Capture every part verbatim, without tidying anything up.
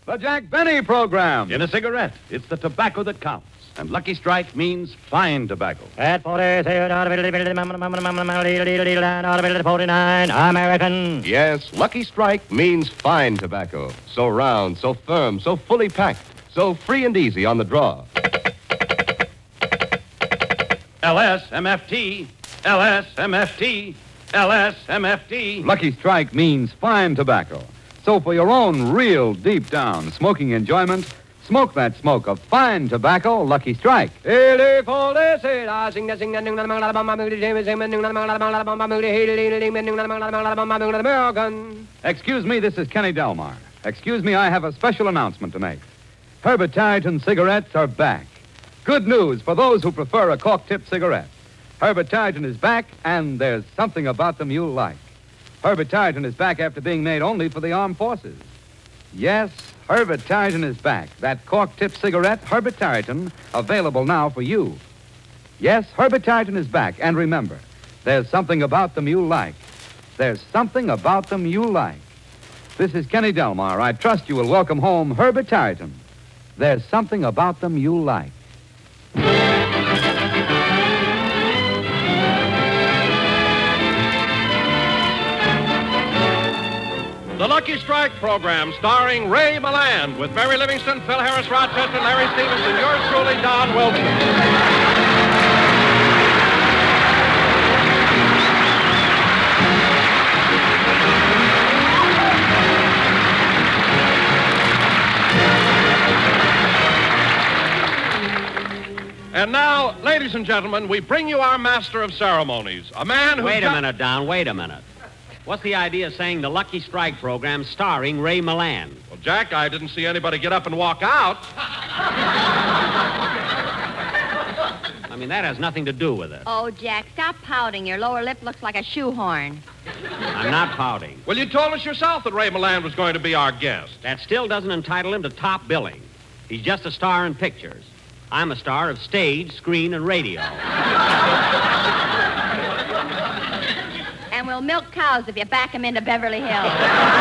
The Jack Benny Program. In a cigarette, it's the tobacco that counts. And Lucky Strike means fine tobacco. At forty-nine, American. Yes, Lucky Strike means fine tobacco. So round, so firm, so fully packed, so free and easy on the draw. L S M F T, L S M F T, L S M F T. Lucky Strike means fine tobacco. So for your own real deep down smoking enjoyment, smoke that smoke of fine tobacco, Lucky Strike. Excuse me, this is Kenny Delmar. Excuse me, I have a special announcement to make. Herbert Tarleton cigarettes are back. Good news for those who prefer a cork-tip cigarette. Herbert Tarleton is back, and there's something about them you'll like. Herbert Tarleton is back after being made only for the armed forces. Yes, Herbert Tarleton is back. That cork-tip cigarette, Herbert Tarleton, available now for you. Yes, Herbert Tarleton is back. And remember, there's something about them you like. There's something about them you like. This is Kenny Delmar. I trust you will welcome home Herbert Tarleton. There's something about them you like. The Lucky Strike program starring Ray Milland with Mary Livingston, Phil Harris Rochester, Larry Stevenson, yours truly, Don Wilson. And now, ladies and gentlemen, we bring you our master of ceremonies, a man who... Wait a minute, Don, wait a minute. What's the idea of saying the Lucky Strike program starring Ray Milland? Well, Jack, I didn't see anybody get up and walk out. I mean, that has nothing to do with it. Oh, Jack, stop pouting. Your lower lip looks like a shoehorn. I'm not pouting. Well, you told us yourself that Ray Milland was going to be our guest. That still doesn't entitle him to top billing. He's just a star in pictures. I'm a star of stage, screen, and radio. And we'll milk cows if you back them into Beverly Hills.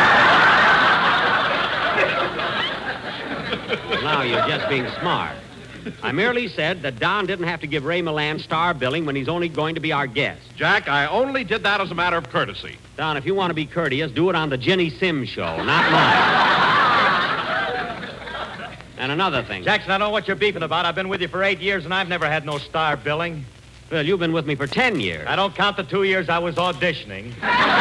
Well, now you're just being smart. I merely said that Don didn't have to give Ray Milland star billing when he's only going to be our guest. Jack, I only did that as a matter of courtesy. Don, if you want to be courteous, do it on the Ginny Sims show, not mine. And another thing. Jackson, I know what you're beefing about. I've been with you for eight years, and I've never had no star billing. Well, you've been with me for ten years. I don't count the two years I was auditioning.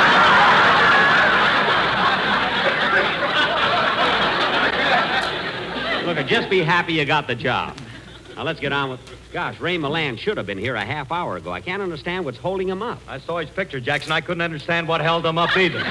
Look, just be happy you got the job. Now, let's get on with... Gosh, Ray Milland should have been here a half hour ago. I can't understand what's holding him up. I saw his picture, Jackson. I couldn't understand what held him up either.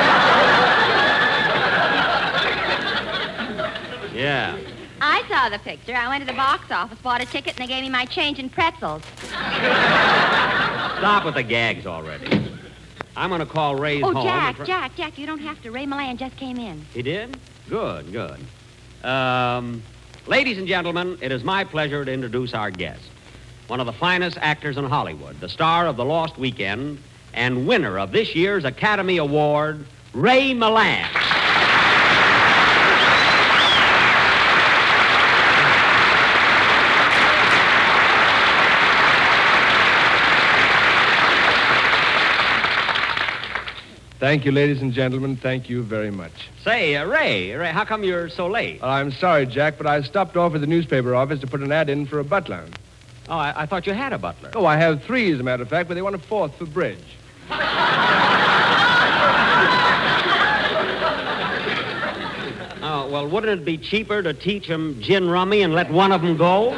Yeah. I saw the picture. I went to the box office, bought a ticket, and they gave me my change in pretzels. Stop with the gags already. I'm going to call Ray's oh, home. Jack, and... Jack, Jack, you don't have to. Ray Milland just came in. He did? Good, good. Um, ladies and gentlemen, it is my pleasure to introduce our guest. One of the finest actors in Hollywood, the star of The Lost Weekend, and winner of this year's Academy Award, Ray Milland. Thank you, ladies and gentlemen. Thank you very much. Say, uh, Ray, Ray, how come you're so late? Uh, I'm sorry, Jack, but I stopped off at the newspaper office to put an ad in for a butler. Oh, I, I thought you had a butler. Oh, I have three, as a matter of fact, but they want a fourth for bridge. Oh, well, wouldn't it be cheaper to teach them gin rummy and let one of them go?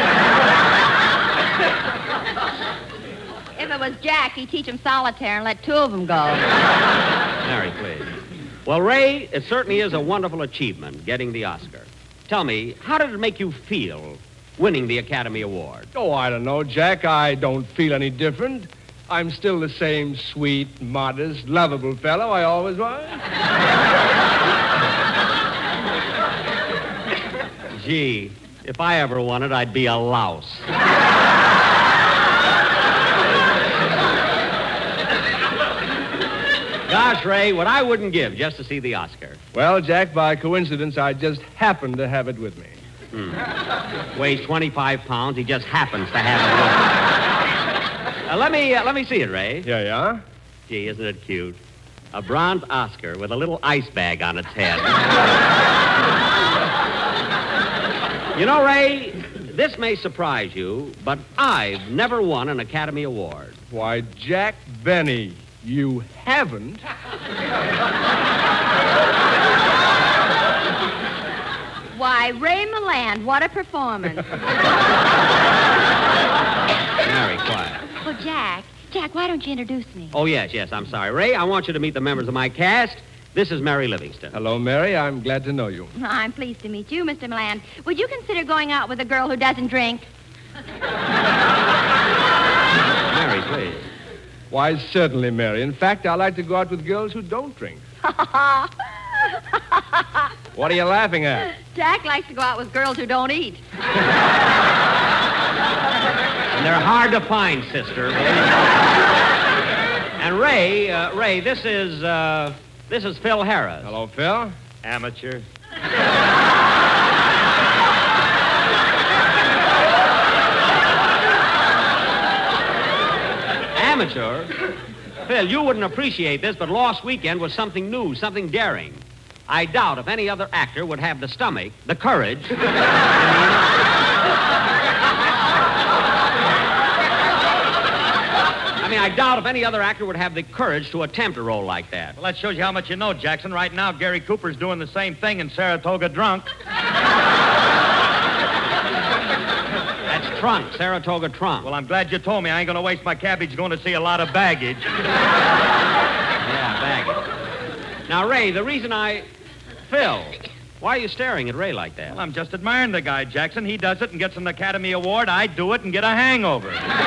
If it was Jack, he'd teach him solitaire and let two of them go. Mary, please. Well, Ray, it certainly is a wonderful achievement, getting the Oscar. Tell me, how did it make you feel winning the Academy Award? Oh, I don't know, Jack. I don't feel any different. I'm still the same sweet, modest, lovable fellow I always was. Gee, if I ever won it, I'd be a louse. Gosh, much, Ray, what I wouldn't give just to see the Oscar. Well, Jack, by coincidence, I just happen to have it with me. Hmm. Weighs twenty-five pounds. He just happens to have it with him. Uh, let me, uh, let me see it, Ray. Yeah, yeah? Gee, isn't it cute? A bronze Oscar with a little ice bag on its head. You know, Ray, this may surprise you, but I've never won an Academy Award. Why, Jack Benny, you haven't? Why, Ray Milland, what a performance. Very quiet. Well, Jack, Jack, why don't you introduce me? Oh, yes, yes, I'm sorry. Ray, I want you to meet the members of my cast. This is Mary Livingston. Hello, Mary. I'm glad to know you. I'm pleased to meet you, Mister Milland. Would you consider going out with a girl who doesn't drink? Mary, please. Why, certainly, Mary. In fact, I like to go out with girls who don't drink. What are you laughing at? Jack likes to go out with girls who don't eat. And they're hard to find, sister. And Ray, uh, Ray, this is, uh, this is Phil Harris. Hello, Phil. Amateur. Amateur? Phil, you wouldn't appreciate this, but Lost Weekend was something new, something daring. I doubt if any other actor would have the stomach, the courage. I mean, I doubt if any other actor would have the courage to attempt a role like that. Well, that shows you how much you know, Jackson. Right now, Gary Cooper's doing the same thing in Saratoga Drunk. That's Trunk, Saratoga Trunk. Well, I'm glad you told me. I ain't going to waste my cabbage going to see a lot of baggage. Yeah, baggage. Now, Ray, the reason I... Phil, why are you staring at Ray like that? Well, I'm just admiring the guy, Jackson. He does it and gets an Academy Award. I do it and get a hangover.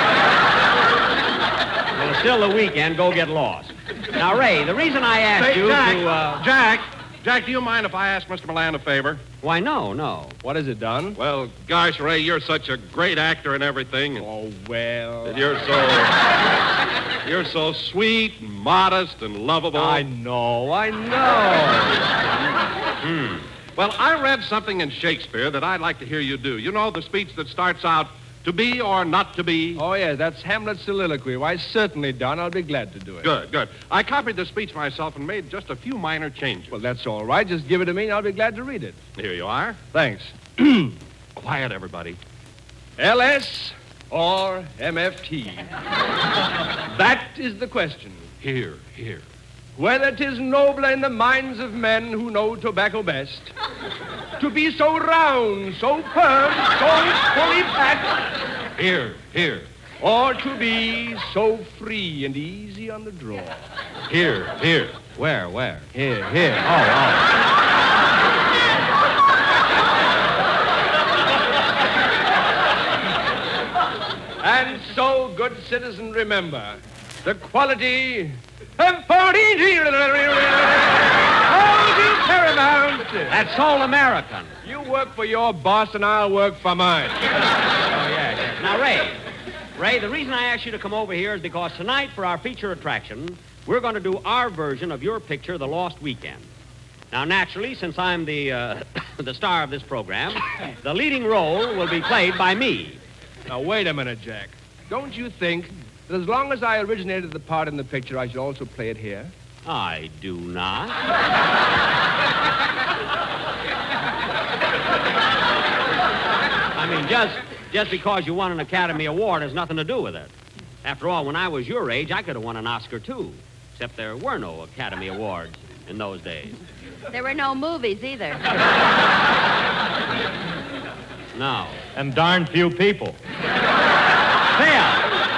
Well, it's still the weekend. Go get lost. Now, Ray, the reason I asked Say, you Jack, to... Uh... Jack, Jack, do you mind if I ask Mister Milland a favor? Why, no, no. What is it, Don? Well, gosh, Ray, you're such a great actor and everything. And Oh, well. you're so... You're so sweet and modest and lovable. I know, I know. Hmm. Well, I read something in Shakespeare that I'd like to hear you do. You know, the speech that starts out, to be or not to be? Oh, yeah, that's Hamlet's soliloquy. Why, certainly, Don. I'll be glad to do it. Good, good. I copied the speech myself and made just a few minor changes. Well, that's all right. Just give it to me and I'll be glad to read it. Here you are. Thanks. Quiet, everybody. L S or M F T? That is the question. Here, here. Whether 'tis noble in the minds of men who know tobacco best, to be so round, so firm, so fully packed, Here, here. or to be so free and easy on the draw. Here, here. Where, where? Here, here. Oh, oh. And so, good citizen, remember the quality of forty paramount. That's all American. You work for your boss and I'll work for mine. Oh, yeah, yeah. Now, Ray, Ray, the reason I asked you to come over here is because tonight, for our feature attraction, we're going to do our version of your picture, The Lost Weekend. Now, naturally, since I'm the, uh, the star of this program, the leading role will be played by me. Now, wait a minute, Jack. Don't you think that as long as I originated the part in the picture, I should also play it here? I do not. I mean, just, just because you won an Academy Award has nothing to do with it. After all, when I was your age, I could have won an Oscar, too. Except there were no Academy Awards in those days. There were no movies either. No. And darn few people. Phil!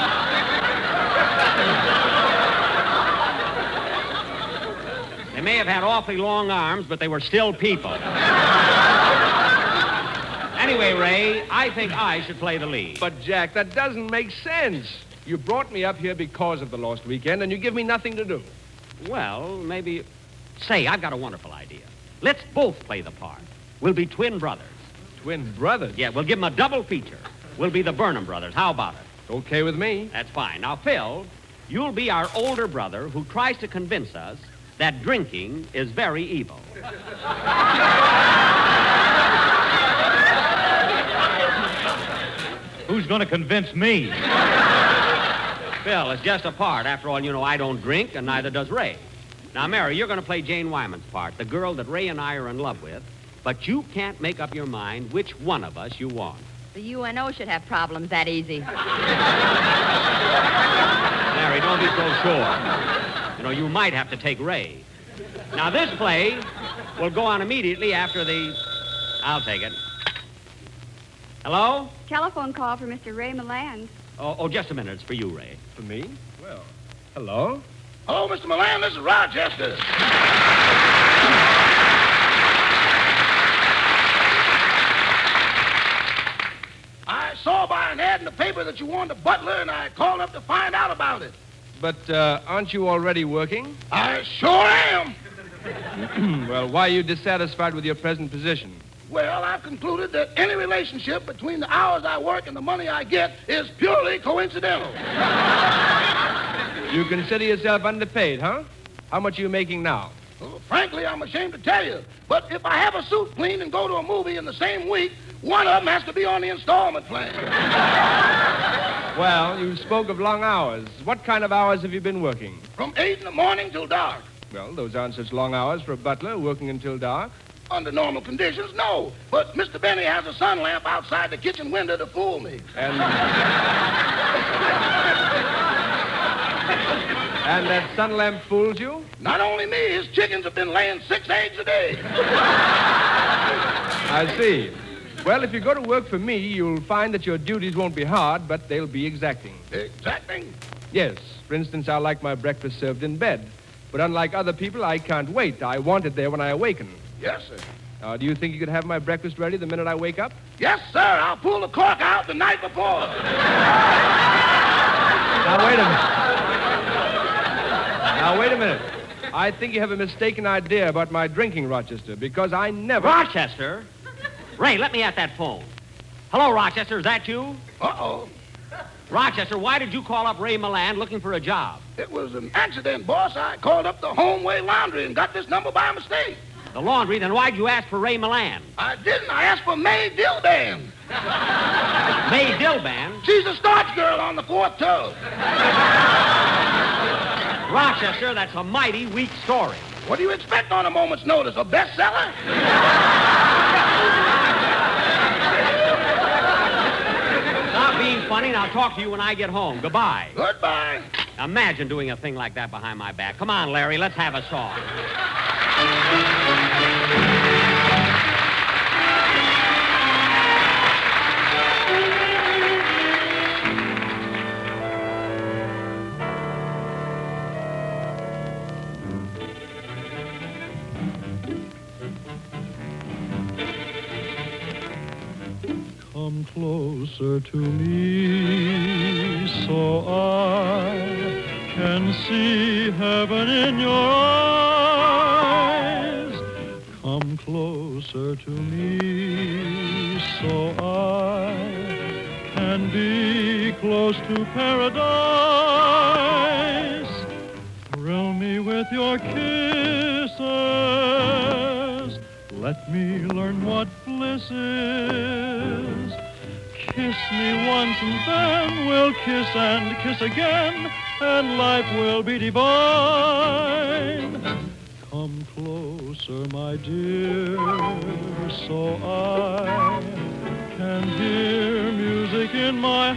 They may have had awfully long arms, but they were still people. Anyway, Ray, I think I should play the lead. But, Jack, that doesn't make sense. You brought me up here because of the Lost Weekend, and you give me nothing to do. Well, maybe... Say, I've got a wonderful idea. Let's both play the part. We'll be twin brothers. Twin brothers? Yeah, we'll give them a double feature. We'll be the Burnham brothers. How about it? Okay with me. That's fine. Now, Phil, you'll be our older brother who tries to convince us that drinking is very evil. Who's going to convince me? Phil, it's just a part. After all, you know, I don't drink, and neither does Ray. Now, Mary, you're going to play Jane Wyman's part, the girl that Ray and I are in love with, but you can't make up your mind which one of us you want. The U N O should have problems that easy. Mary, don't be so sure. You know, you might have to take Ray. Now, this play will go on immediately after the... I'll take it. Hello? Telephone call for Mister Ray Milland. Oh, oh, just a minute. It's for you, Ray. For me? Well, hello? Hello, Mister Milland. This is Rochester. I saw by an ad in the paper that you wanted a butler, and I called up to find out about it. But uh, aren't you already working? I sure am. Well, why are you dissatisfied with your present position? Well, I've concluded that any relationship between the hours I work and the money I get is purely coincidental. You consider yourself underpaid, huh? How much are you making now? Well, frankly, I'm ashamed to tell you. But if I have a suit cleaned and go to a movie in the same week, one of them has to be on the installment plan. Well, you spoke of long hours. What kind of hours have you been working? From eight in the morning till dark. Well, those aren't such long hours for a butler working until dark. Under normal conditions, no. But Mister Benny has a sun lamp outside the kitchen window to fool me. And... and that sun lamp fools you? Not only me, his chickens have been laying six eggs a day. I see. Well, if you go to work for me, you'll find that your duties won't be hard, but they'll be exacting. Exacting? Yes. For instance, I like my breakfast served in bed. But unlike other people, I can't wait. I want it there when I awaken. Yes, sir. Uh, do you think you could have my breakfast ready the minute I wake up? Yes, sir. I'll pull the cork out the night before. Now, wait a minute. Now, wait a minute. I think you have a mistaken idea about my drinking, Rochester, because I never... Rochester? Ray, let me at that phone. Hello, Rochester. Is that you? Uh-oh. Rochester, why did you call up Ray Milland looking for a job? It was an accident, boss. I called up the Homeway Laundry and got this number by mistake. The laundry? Then why'd you ask for Ray Milland? I didn't. I asked for May Dillban. May Dillban? She's a starch girl on the fourth tub. Rochester, that's a mighty weak story. What do you expect on a moment's notice? A bestseller? Stop being funny, and I'll talk to you when I get home. Goodbye. Goodbye. Imagine doing a thing like that behind my back. Come on, Larry, let's have a song. Come closer to me so I can see heaven in your eyes. Come closer to me so I can be close to paradise. Thrill me with your kisses. Let me learn what bliss is. Kiss me once and then we'll kiss and kiss again, and life will be divine. Come closer, my dear, so I can hear music in my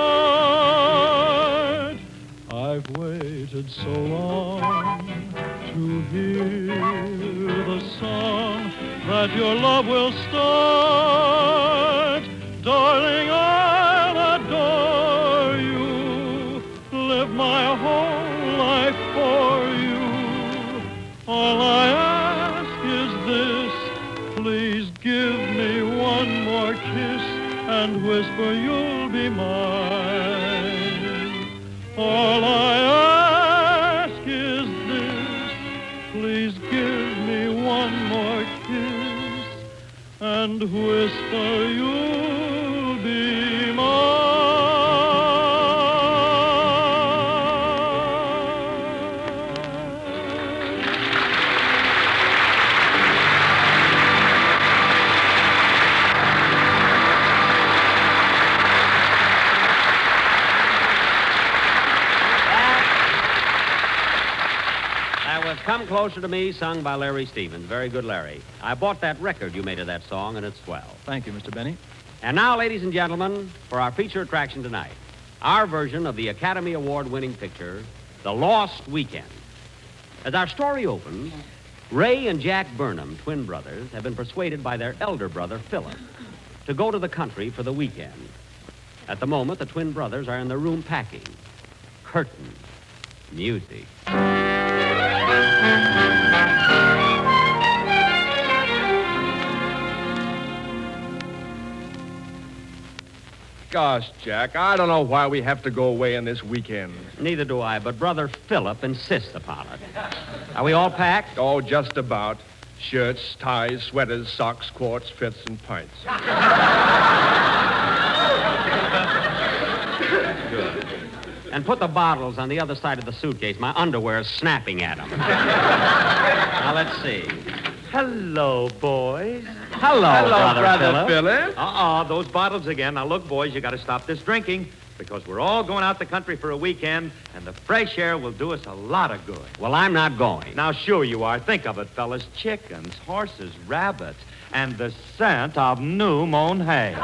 heart. I've waited so long to hear the song that your love will start. Darling, I'll adore you, live my whole life for you. All I ask is this, please give me one more kiss and whisper you'll be mine. All I ask is this, please give me one more kiss and whisper you'll be mine. Closer to Me, sung by Larry Stevens. Very good, Larry. I bought that record you made of that song, and it's swell. Thank you, Mister Benny. And now, ladies and gentlemen, for our feature attraction tonight, our version of the Academy Award-winning picture, The Lost Weekend. As our story opens, Ray and Jack Burnham, twin brothers, have been persuaded by their elder brother, Philip, to go to the country for the weekend. At the moment, the twin brothers are in their room packing. Curtain. Music. Gosh, Jack, I don't know why we have to go away on this weekend. Neither do I, but Brother Philip insists upon it. Are we all packed? Oh, just about. Shirts, ties, sweaters, socks, quarts, fifths, and pints. Good. And put the bottles on the other side of the suitcase. My underwear is snapping at them. Now, let's see. Hello, boys. Hello, Hello, Brother, Brother Philip. Philip. Uh-uh, those bottles again. Now, look, boys, you got to stop this drinking because we're all going out the country for a weekend, and the fresh air will do us a lot of good. Well, I'm not going. Now, sure you are. Think of it, fellas. Chickens, horses, rabbits, and the scent of new mown hay.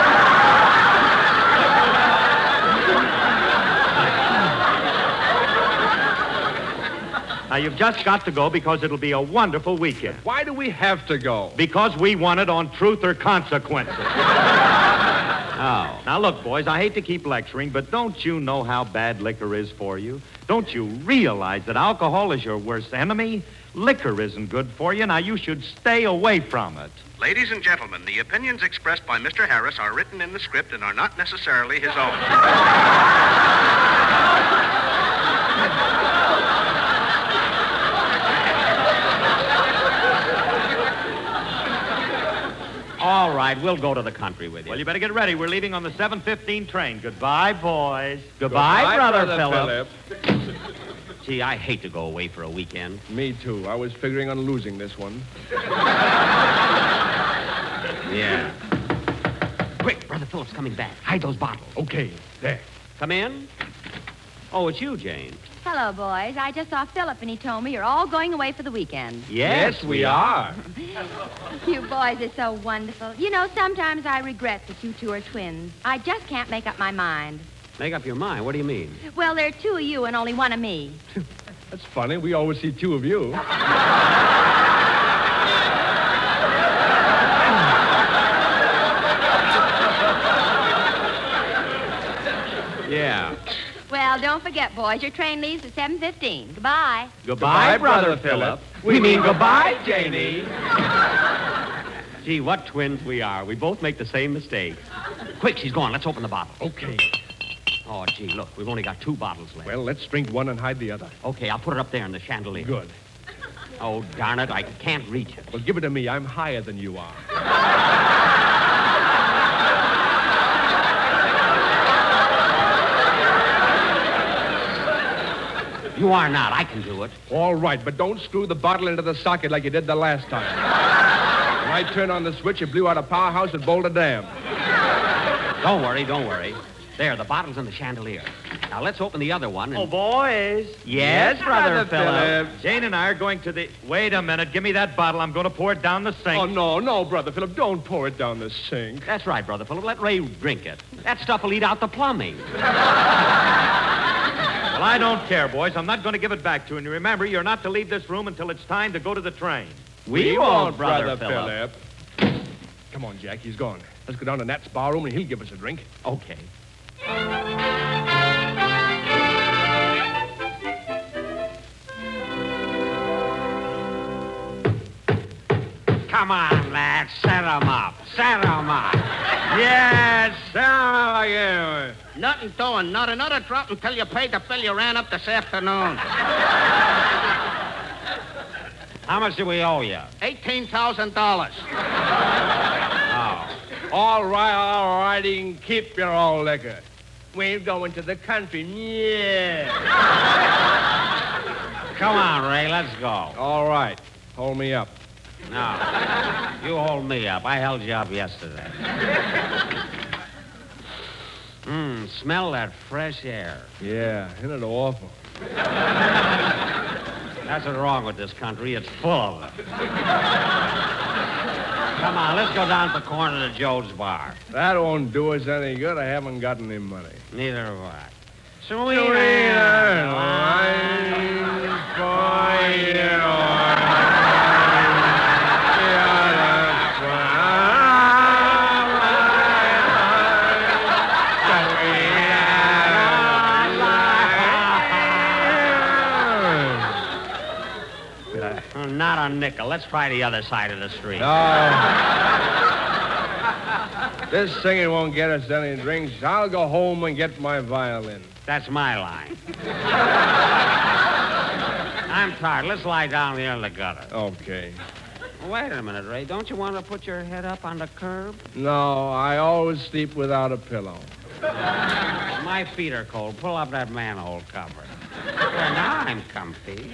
Now, you've just got to go because it'll be a wonderful weekend. Why do we have to go? Because we won it on Truth or Consequences. Oh. Now, look, boys, I hate to keep lecturing, but don't you know how bad liquor is for you? Don't you realize that alcohol is your worst enemy? Liquor isn't good for you. Now, you should stay away from it. Ladies and gentlemen, the opinions expressed by Mister Harris are written in the script and are not necessarily his own. All right, we'll go to the country with you. Well, you better get ready. We're leaving on the seven fifteen train. Goodbye, boys. Goodbye, Goodbye, Brother, Brother Philip. Gee, I hate to go away for a weekend. Me too. I was figuring on losing this one. Yeah. Quick, Brother Philip's coming back. Hide those bottles. Okay, there. Come in. Oh, it's you, Jane. Hello, boys. I just saw Philip, and he told me you're all going away for the weekend. Yes, we are. You boys are so wonderful. You know, sometimes I regret that you two are twins. I just can't make up my mind. Make up your mind. What do you mean? Well, there are two of you and only one of me. That's funny. We always see two of you. Yeah. Well, don't forget, boys, your train leaves at seven fifteen. Goodbye. Goodbye, Goodbye, Brother, Brother Philip. Philip. We mean goodbye, Janie. Gee, what twins we are. We both make the same mistake. Quick, she's gone. Let's open the bottle. Okay. Oh, gee, look, we've only got two bottles left. Well, let's drink one and hide the other. Okay, I'll put it up there in the chandelier. Good. Oh, darn it, I can't reach it. Well, give it to me. I'm higher than you are. You are not. I can do it. All right, but don't screw the bottle into the socket like you did the last time. When I turned on the switch, it blew out a powerhouse at Boulder Dam. Don't worry, don't worry. There, the bottle's in the chandelier. Now, let's open the other one. And... Oh, boys. Yes, Brother Philip. Jane and I are going to the... Wait a minute. Give me that bottle. I'm going to pour it down the sink. Oh, no, no, Brother Philip. Don't pour it down the sink. That's right, Brother Philip. Let Ray drink it. That stuff will eat out the plumbing. Well, I don't care, boys. I'm not going to give it back to you. And remember, you're not to leave this room until it's time to go to the train. We, won't, Brother, Philip. Philip. Come on, Jack. He's gone. Let's go down to Nat's bar room and he'll give us a drink. Okay. Come on, lads. Set 'em up. Set 'em up. Yes, sir. Nothing doing. Not another drop until you paid the bill you ran up this afternoon. How much do we owe you? eighteen thousand dollars. Oh. All right, all right. You can keep your old liquor. We're going to the country. Yeah. Come on, Ray. Let's go. All right. Hold me up. No. You hold me up. I held you up yesterday. Mmm, smell that fresh air. Yeah, isn't it awful? That's what's wrong with this country. It's full of it. Come on, let's go down to the corner to Joe's bar. That won't do us any good. I haven't got any money. Neither have I. Sweeter lines for you. Not a nickel. Let's try the other side of the street. No. This singing won't get us any drinks. I'll go home and get my violin. That's my line. I'm tired. Let's lie down here in the gutter. Okay. Wait a minute, Ray. Don't you want to put your head up on the curb? No, I always sleep without a pillow. My feet are cold. Pull up that manhole cover. There, now I'm comfy.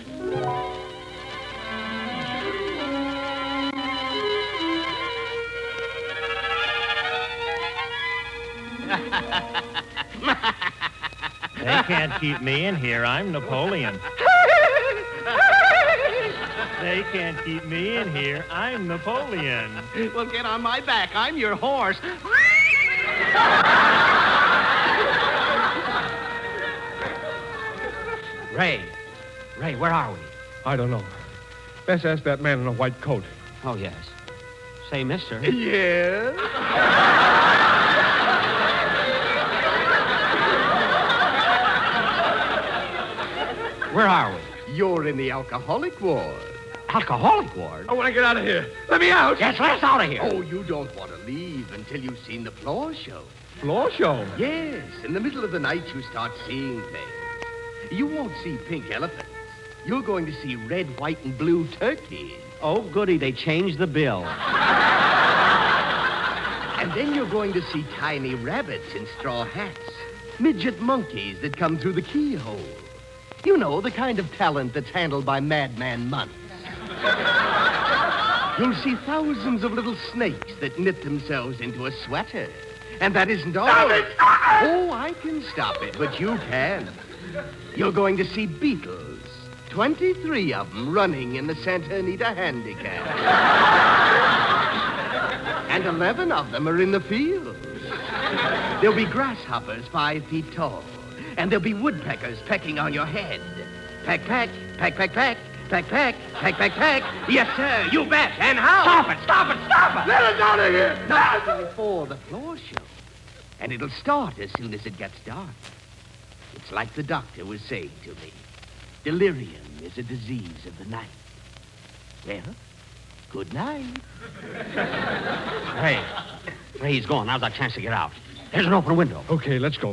They can't keep me in here. I'm Napoleon. They can't keep me in here. I'm Napoleon. Well, get on my back. I'm your horse. Ray. Ray, where are we? I don't know. Best ask that man in a white coat. Oh, yes. Say, mister. Yes? Where are we? You're in the alcoholic ward. Alcoholic ward? I want to get out of here. Let me out. Yes, let us out of here. Oh, you don't want to leave until you've seen the floor show. Floor show? Yes. In the middle of the night, you start seeing things. You won't see pink elephants. You're going to see red, white, and blue turkeys. Oh, goody, they changed the bill. And then you're going to see tiny rabbits in straw hats. Midget monkeys that come through the keyhole. You know, the kind of talent that's handled by Madman Munns. You'll see thousands of little snakes that knit themselves into a sweater. And that isn't all. Stop it! Stop it! Oh, I can stop it, but you can. You're going to see beetles. twenty-three of them running in the Santa Anita Handicap. And eleven of them are in the fields. There'll be grasshoppers five feet tall. And there'll be woodpeckers pecking on your head. Peck, peck, peck, peck, peck, peck, peck, peck, peck, peck. Yes, sir, you bet. And how? Stop it, stop it, stop it! Let us out of here! Not before the floor show. And it'll start as soon as it gets dark. It's like the doctor was saying to me. Delirium is a disease of the night. Well, good night. Ray. Ray, he's gone. Now's our chance to get out. There's an open window. Okay, let's go.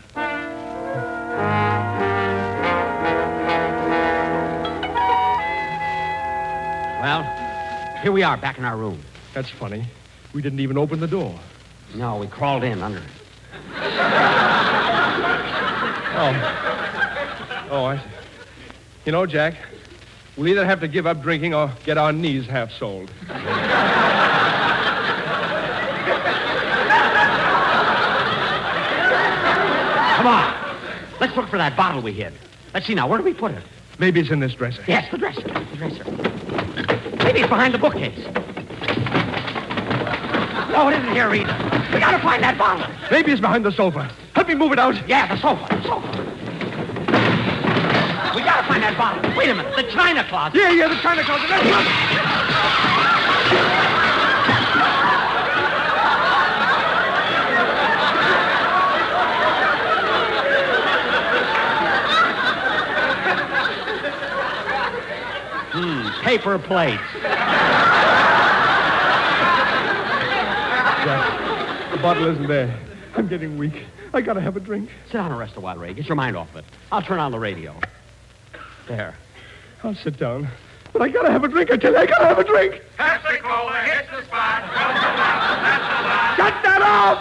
Well, here we are, back in our room. That's funny. We didn't even open the door. No, we crawled in under it. Oh. Oh, I see. You know, Jack, we'll either have to give up drinking or get our knees half soled. Come on. Let's look for that bottle we hid. Let's see now. Where do we put it? Maybe it's in this dresser. Yes, the dresser. The dresser. Maybe it's behind the bookcase. No, it isn't here either. We gotta find that bottle. Maybe it's behind the sofa. Help me move it out. Yeah, the sofa. The sofa. We gotta find that bottle. Wait a minute. The china closet. Yeah, yeah, the china closet. Let's look. Hmm, paper plates. Jack, the bottle isn't there. I'm getting weak. I gotta have a drink. Sit down and rest a while, Ray. Get your mind off it. I'll turn on the radio. There. I'll sit down. But I gotta have a drink. I tell you, I gotta have a drink. Pepsi-Cola hits the spot. Cut that off!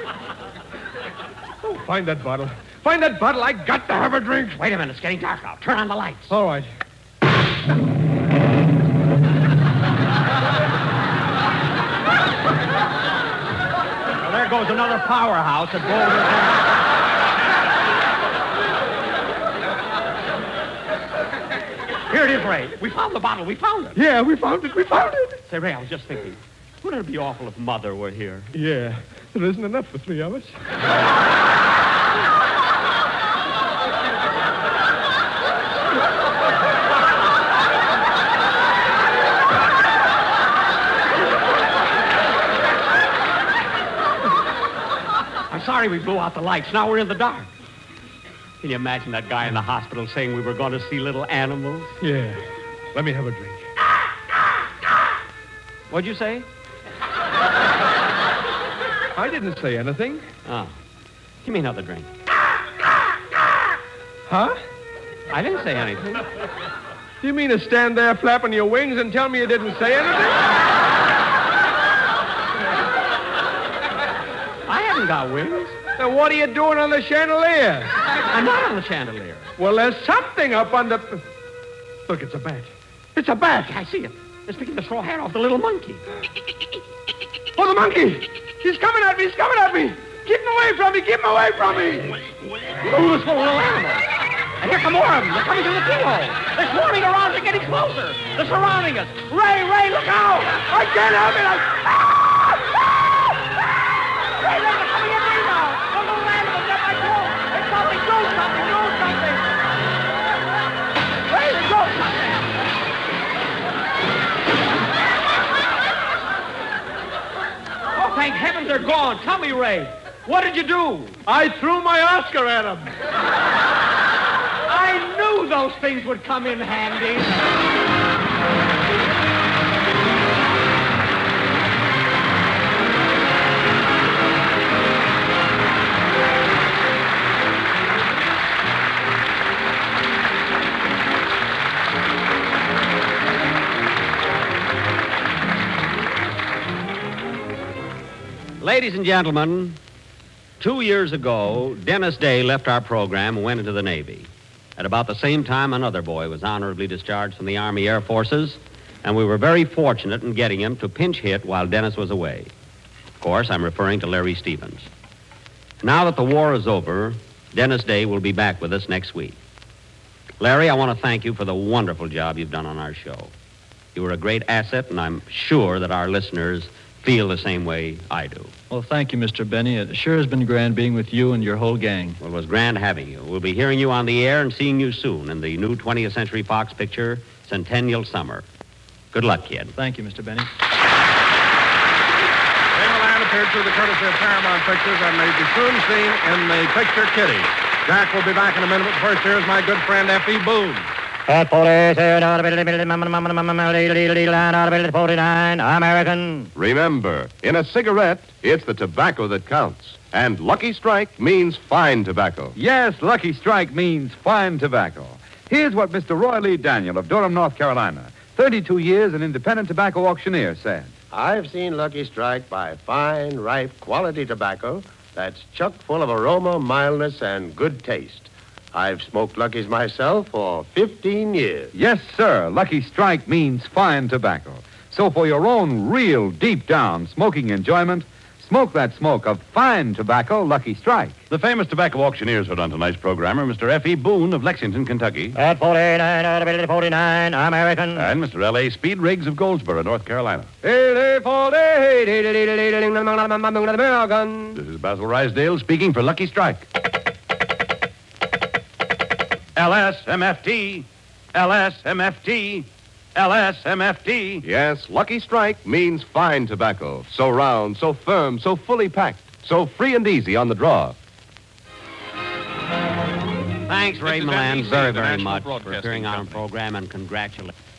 Oh, find that bottle. Find that bottle. I got to have a drink. Wait a minute. It's getting dark out. Turn on the lights. All right. Well, there goes another powerhouse at Boulder. Here, it is, Ray. We found the bottle. We found it. Yeah, we found it. We found it. Say, Ray, I was just thinking, wouldn't it be awful if Mother were here? Yeah, there isn't enough for three of us. I'm sorry we blew out the lights. Now we're in the dark. Can you imagine that guy in the hospital saying we were going to see little animals? Yeah. Let me have a drink. What'd you say? I didn't say anything. Oh. Give me another drink. Huh? I didn't say anything. Do you mean to stand there flapping your wings and tell me you didn't say anything? I haven't got wings. Then what are you doing on the chandelier? I'm not on the chandelier. Well, there's something up on the... Look, it's a bat. It's a bat. I see it. It's picking the straw hat off the little monkey. Oh, the monkey! He's coming at me! He's coming at me! Keep him away from me! Keep him away from me! Oh, this little animal. And here come more of them. They're coming through the keyhole. They're swarming around. They're getting closer. They're surrounding us. Ray, Ray, look out! I can't help it! I... Ray, Ray, they're coming at me now. The little animal got my throat. It's something. Do something. Do something. Ray, do something. Oh, thank heavens they're gone. Tell me, Ray, what did you do? I threw my Oscar at him. I knew those things would come in handy. Ladies and gentlemen, two years ago, Dennis Day left our program and went into the Navy. At about the same time, another boy was honorably discharged from the Army Air Forces, and we were very fortunate in getting him to pinch hit while Dennis was away. Of course, I'm referring to Larry Stevens. Now that the war is over, Dennis Day will be back with us next week. Larry, I want to thank you for the wonderful job you've done on our show. You were a great asset, and I'm sure that our listeners feel the same way I do. Well, thank you, Mister Benny. It sure has been grand being with you and your whole gang. Well, it was grand having you. We'll be hearing you on the air and seeing you soon in the new twentieth Century Fox picture, Centennial Summer. Good luck, kid. Thank you, Mister Benny. Ray Milland appeared through the courtesy of Paramount Pictures and may be soon seen in the picture Kitty. Jack will be back in a minute, but first here's my good friend F E. Boone. At forty-nine, American. Remember, in a cigarette, it's the tobacco that counts. And Lucky Strike means fine tobacco. Yes, Lucky Strike means fine tobacco. Here's what Mister Roy Lee Daniel of Durham, North Carolina, thirty-two years an independent tobacco auctioneer, said. I've seen Lucky Strike buy fine, ripe, quality tobacco that's chock full of aroma, mildness, and good taste. I've smoked Lucky's myself for fifteen years. Yes, sir. Lucky Strike means fine tobacco. So for your own real deep-down smoking enjoyment, smoke that smoke of fine tobacco, Lucky Strike. The famous tobacco auctioneers heard on tonight's program are Mister F E. Boone of Lexington, Kentucky. At forty-nine, forty-nine, American. And Mister L A. Speed Riggs of Goldsboro, North Carolina. American. This is Basil Rysdale speaking for Lucky Strike. L S M F T, L S M F T, L S M F T. Yes, Lucky Strike means fine tobacco. So round, so firm, so fully packed, so free and easy on the draw. Thanks, Ray This is Milland, N B C, very, the very National much for Broadcasting appearing on our Company. program, and congratulations.